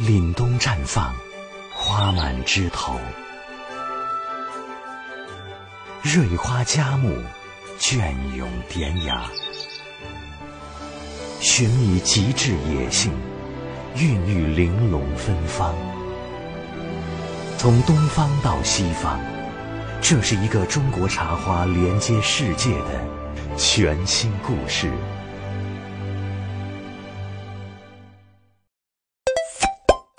凛冬绽放，花满枝头。瑞花佳木，隽永典雅，寻觅极致野性，孕育玲珑芬芳。从东方到西方，这是一个中国茶花连接世界的全新故事。